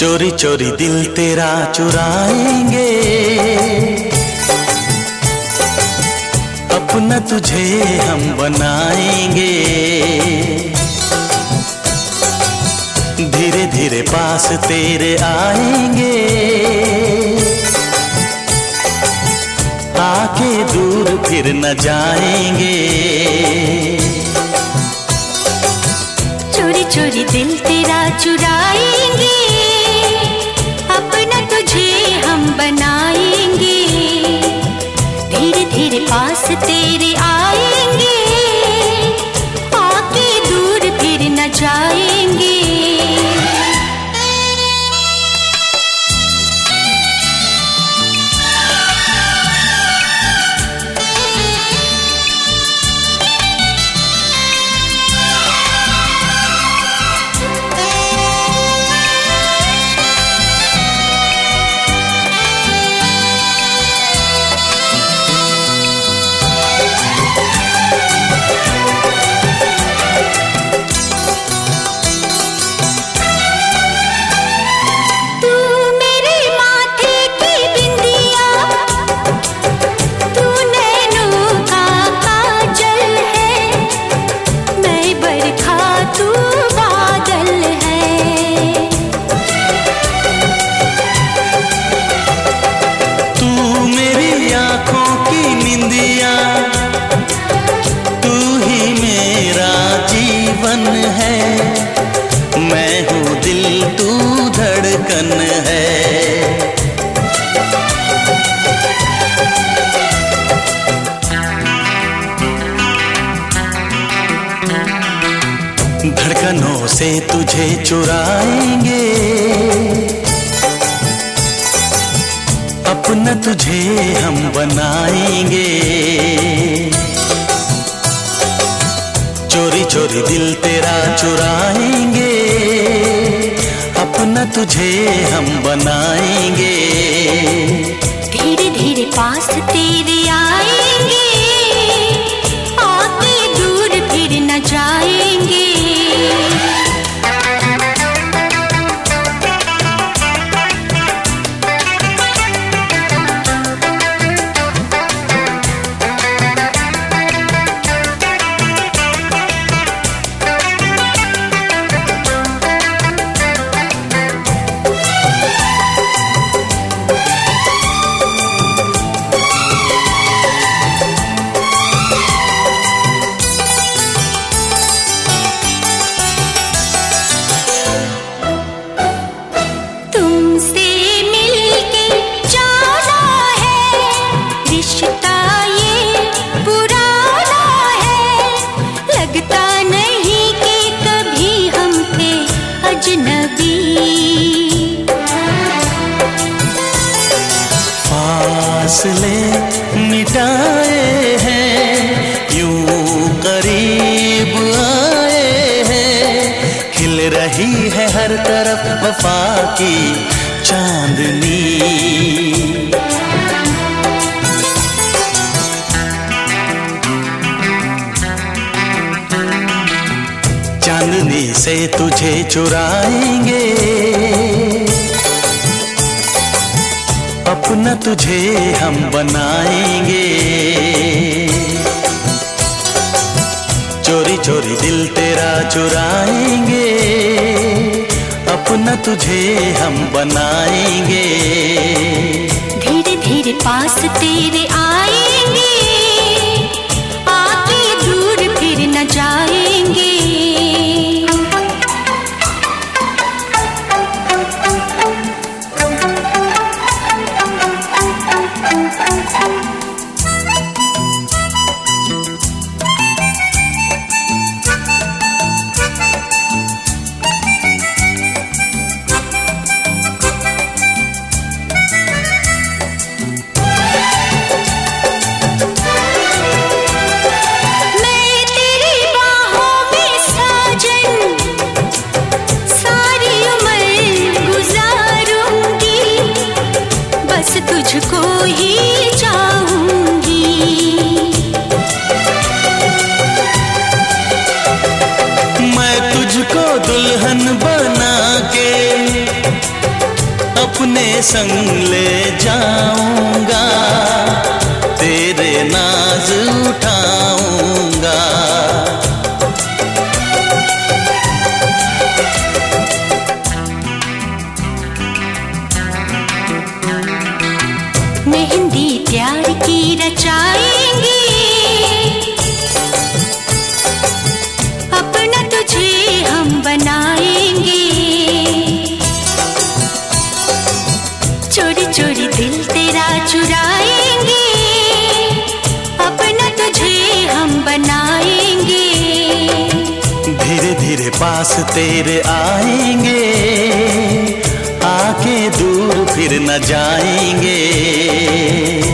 चोरी चोरी दिल तेरा चुराएंगे, अपना तुझे हम बनाएंगे। धीरे धीरे पास तेरे आएंगे, आके दूर फिर न जाएंगे। चोरी चोरी दिल तेरा चुराएंगे, अपना तुझे हम बनाएंगे। धीरे धीरे पास तेरे आएंगे, आके दूर फिर न जाएंगे। मैं हूँ दिल तू धड़कन है। धड़कनों से तुझे चुराएंगे, अपना तुझे हम बनाएंगे। चोरी चोरी दिल तेरा चुराएंगे, अपना तुझे हम बनाएंगे। धीरे धीरे पास तेरे आएंगे, आके दूर फिर न जाएंगे। फासले मिटाए हैं, यूं करीब आए हैं। खिल रही है हर तरफ वफा की चांदनी। चांदनी से तुझे चुराएंगे, अपना तुझे हम बनाएंगे। चोरी चोरी दिल तेरा चुराएंगे, अपना तुझे हम बनाएंगे। धीरे धीरे पास तेरे आएंगे, आके दूर फिर न जाएंगे। मैं तेरी बाहों में अपने संग ले जाऊंगा, तेरे नाज उठाऊंगा। मेहंदी प्यार की रचाएंगे, अपना तुझे हम बनाएंगे। चोरी चोरी दिल तेरा चुराएंगे, अपना तुझे हम बनाएंगे। धीरे धीरे पास तेरे आएंगे, आके दूर फिर न जाएंगे।